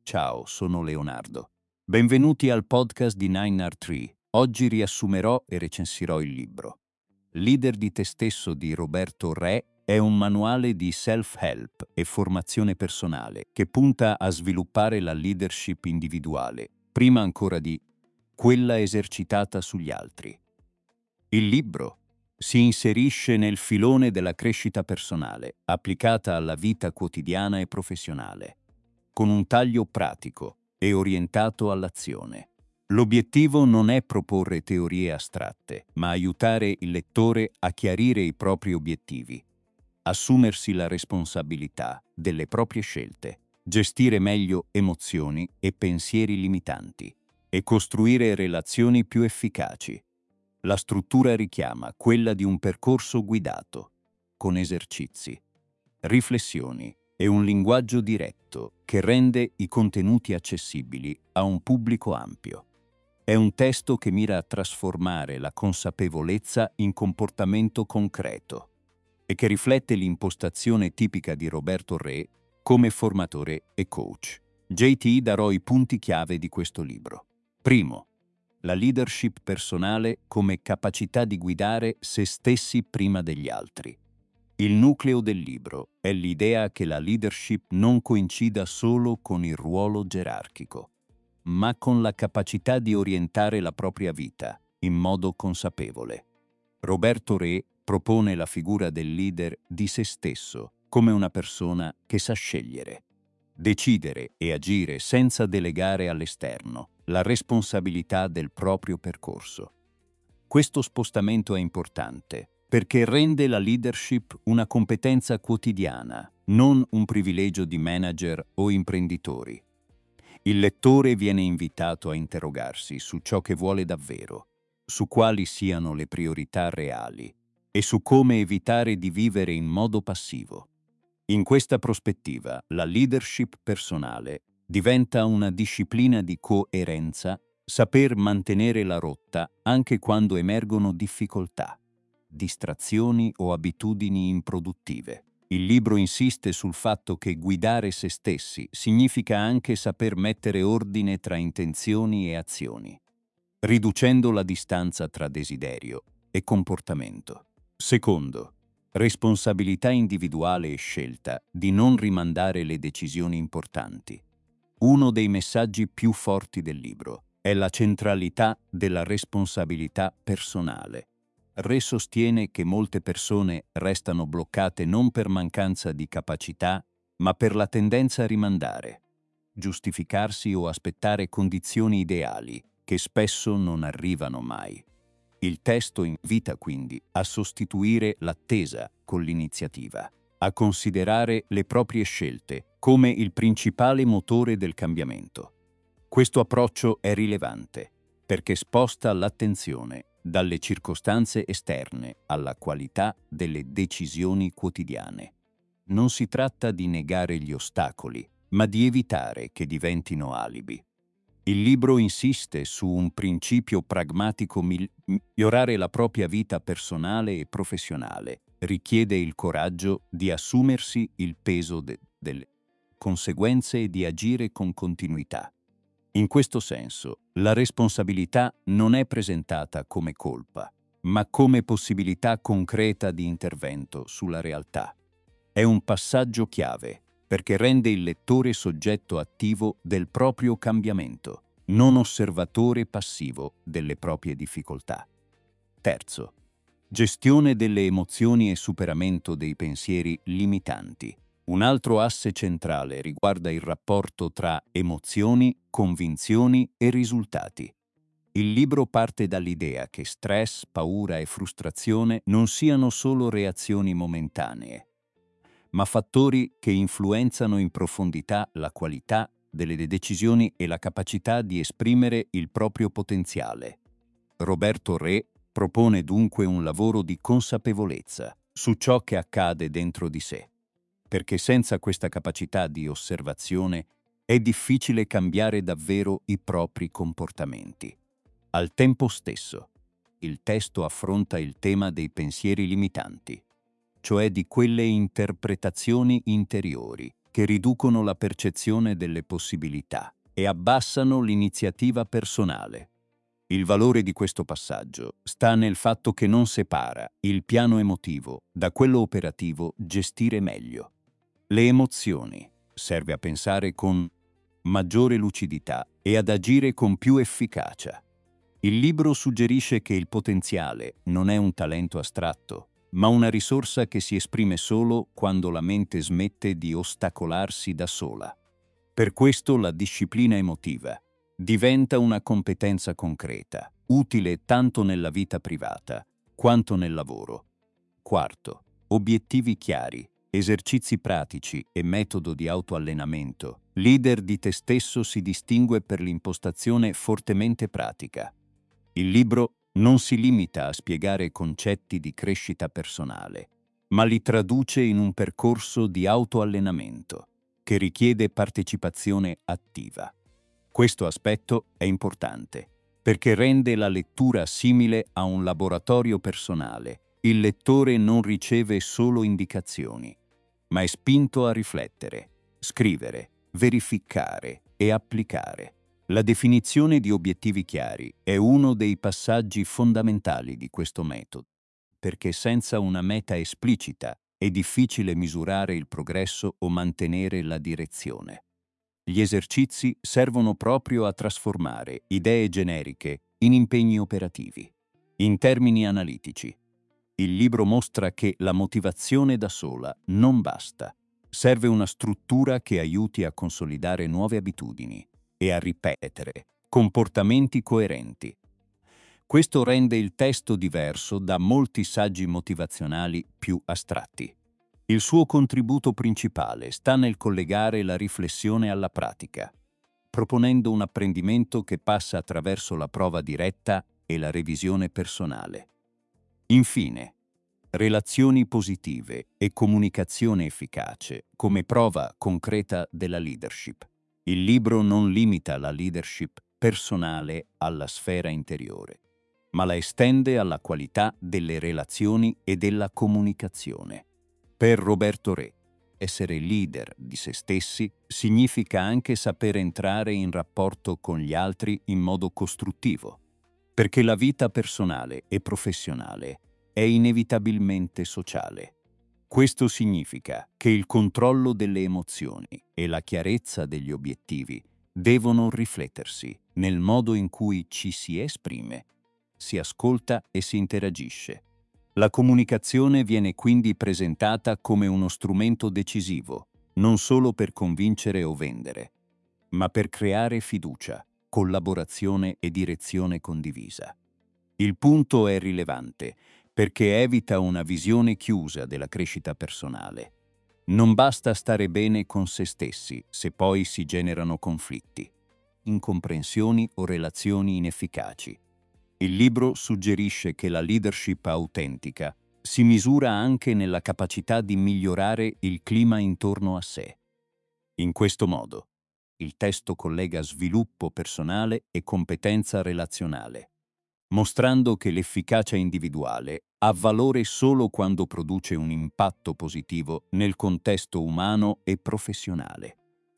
Ciao, sono Leonardo. Benvenuti al podcast di 9R3. Oggi riassumerò e recensirò il libro. Leader di te stesso di Roberto Re è un manuale di self-help e formazione personale che punta a sviluppare la leadership individuale, prima ancora di quella esercitata sugli altri. Il libro si inserisce nel filone della crescita personale, applicata alla vita quotidiana e professionale, con un taglio pratico e orientato all'azione. L'obiettivo non è proporre teorie astratte, ma aiutare il lettore a chiarire i propri obiettivi, assumersi la responsabilità delle proprie scelte, gestire meglio emozioni e pensieri limitanti e costruire relazioni più efficaci. La struttura richiama quella di un percorso guidato, con esercizi, riflessioni e un linguaggio diretto che rende i contenuti accessibili a un pubblico ampio. È un testo che mira a trasformare la consapevolezza in comportamento concreto e che riflette l'impostazione tipica di Roberto Re come formatore e coach. JT darò i punti chiave di questo libro. Primo, la leadership personale come capacità di guidare se stessi prima degli altri. Il nucleo del libro è l'idea che la leadership non coincida solo con il ruolo gerarchico, ma con la capacità di orientare la propria vita in modo consapevole. Roberto Re propone la figura del leader di se stesso come una persona che sa scegliere, decidere e agire senza delegare all'esterno la responsabilità del proprio percorso. Questo spostamento è importante perché rende la leadership una competenza quotidiana, non un privilegio di manager o imprenditori. Il lettore viene invitato a interrogarsi su ciò che vuole davvero, su quali siano le priorità reali e su come evitare di vivere in modo passivo. In questa prospettiva, la leadership personale diventa una disciplina di coerenza, saper mantenere la rotta anche quando emergono difficoltà, distrazioni o abitudini improduttive. Il libro insiste sul fatto che guidare se stessi significa anche saper mettere ordine tra intenzioni e azioni, riducendo la distanza tra desiderio e comportamento. Secondo, responsabilità individuale e scelta di non rimandare le decisioni importanti. Uno dei messaggi più forti del libro è la centralità della responsabilità personale. Re sostiene che molte persone restano bloccate non per mancanza di capacità, ma per la tendenza a rimandare, giustificarsi o aspettare condizioni ideali che spesso non arrivano mai. Il testo invita quindi a sostituire l'attesa con l'iniziativa, a considerare le proprie scelte come il principale motore del cambiamento. Questo approccio è rilevante perché sposta l'attenzione dalle circostanze esterne alla qualità delle decisioni quotidiane. Non si tratta di negare gli ostacoli, ma di evitare che diventino alibi. Il libro insiste su un principio pragmatico: migliorare la propria vita personale e professionale richiede il coraggio di assumersi il peso delle conseguenze e di agire con continuità. In questo senso, la responsabilità non è presentata come colpa, ma come possibilità concreta di intervento sulla realtà. È un passaggio chiave perché rende il lettore soggetto attivo del proprio cambiamento, non osservatore passivo delle proprie difficoltà. Terzo, gestione delle emozioni e superamento dei pensieri limitanti. Un altro asse centrale riguarda il rapporto tra emozioni, convinzioni e risultati. Il libro parte dall'idea che stress, paura e frustrazione non siano solo reazioni momentanee, ma fattori che influenzano in profondità la qualità delle decisioni e la capacità di esprimere il proprio potenziale. Roberto Re propone dunque un lavoro di consapevolezza su ciò che accade dentro di sé, perché senza questa capacità di osservazione è difficile cambiare davvero i propri comportamenti. Al tempo stesso, il testo affronta il tema dei pensieri limitanti, cioè di quelle interpretazioni interiori che riducono la percezione delle possibilità e abbassano l'iniziativa personale. Il valore di questo passaggio sta nel fatto che non separa il piano emotivo da quello operativo gestire meglio. Le emozioni serve a pensare con maggiore lucidità e ad agire con più efficacia. Il libro suggerisce che il potenziale non è un talento astratto, ma una risorsa che si esprime solo quando la mente smette di ostacolarsi da sola. Per questo la disciplina emotiva diventa una competenza concreta, utile tanto nella vita privata quanto nel lavoro. Quarto, obiettivi chiari, esercizi pratici e metodo di autoallenamento. Leader di te stesso si distingue per l'impostazione fortemente pratica. Il libro non si limita a spiegare concetti di crescita personale, ma li traduce in un percorso di autoallenamento che richiede partecipazione attiva. Questo aspetto è importante perché rende la lettura simile a un laboratorio personale. Il lettore non riceve solo indicazioni, ma è spinto a riflettere, scrivere, verificare e applicare. La definizione di obiettivi chiari è uno dei passaggi fondamentali di questo metodo, perché senza una meta esplicita è difficile misurare il progresso o mantenere la direzione. Gli esercizi servono proprio a trasformare idee generiche in impegni operativi. In termini analitici, il libro mostra che la motivazione da sola non basta. Serve una struttura che aiuti a consolidare nuove abitudini e a ripetere comportamenti coerenti. Questo rende il testo diverso da molti saggi motivazionali più astratti. Il suo contributo principale sta nel collegare la riflessione alla pratica, proponendo un apprendimento che passa attraverso la prova diretta e la revisione personale. Infine, relazioni positive e comunicazione efficace come prova concreta della leadership. Il libro non limita la leadership personale alla sfera interiore, ma la estende alla qualità delle relazioni e della comunicazione. Per Roberto Re, essere leader di se stessi significa anche saper entrare in rapporto con gli altri in modo costruttivo, perché la vita personale e professionale è inevitabilmente sociale. Questo significa che il controllo delle emozioni e la chiarezza degli obiettivi devono riflettersi nel modo in cui ci si esprime, si ascolta e si interagisce. La comunicazione viene quindi presentata come uno strumento decisivo, non solo per convincere o vendere, ma per creare fiducia, collaborazione e direzione condivisa. Il punto è rilevante perché evita una visione chiusa della crescita personale. Non basta stare bene con se stessi se poi si generano conflitti, incomprensioni o relazioni inefficaci. Il libro suggerisce che la leadership autentica si misura anche nella capacità di migliorare il clima intorno a sé. In questo modo, il testo collega sviluppo personale e competenza relazionale, mostrando che l'efficacia individuale ha valore solo quando produce un impatto positivo nel contesto umano e professionale.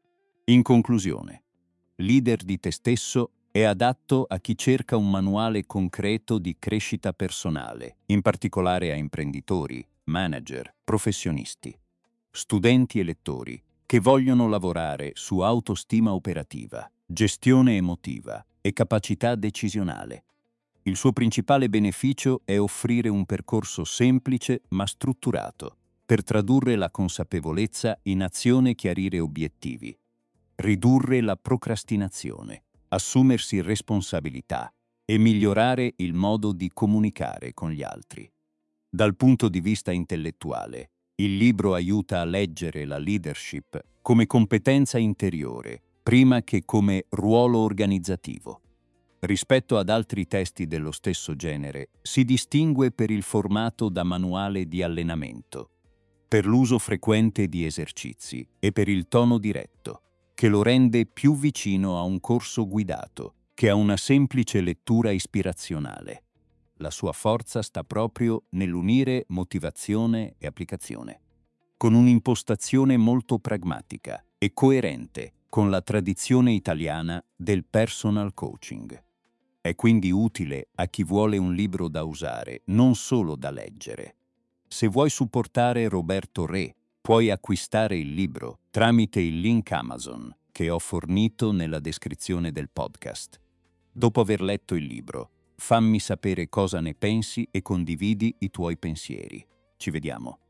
In conclusione, Leader di te stesso è adatto a chi cerca un manuale concreto di crescita personale, in particolare a imprenditori, manager, professionisti, studenti e lettori che vogliono lavorare su autostima operativa, gestione emotiva e capacità decisionale. Il suo principale beneficio è offrire un percorso semplice ma strutturato per tradurre la consapevolezza in azione e chiarire obiettivi, ridurre la procrastinazione, assumersi responsabilità e migliorare il modo di comunicare con gli altri. Dal punto di vista intellettuale, il libro aiuta a leggere la leadership come competenza interiore, prima che come ruolo organizzativo. Rispetto ad altri testi dello stesso genere, si distingue per il formato da manuale di allenamento, per l'uso frequente di esercizi e per il tono diretto, che lo rende più vicino a un corso guidato che a una semplice lettura ispirazionale. La sua forza sta proprio nell'unire motivazione e applicazione. con un'impostazione molto pragmatica e coerente con la tradizione italiana del personal coaching. È quindi utile a chi vuole un libro da usare, non solo da leggere. Se vuoi supportare Roberto Re, puoi acquistare il libro tramite il link Amazon che ho fornito nella descrizione del podcast. Dopo aver letto il libro, fammi sapere cosa ne pensi e condividi i tuoi pensieri. Ci vediamo.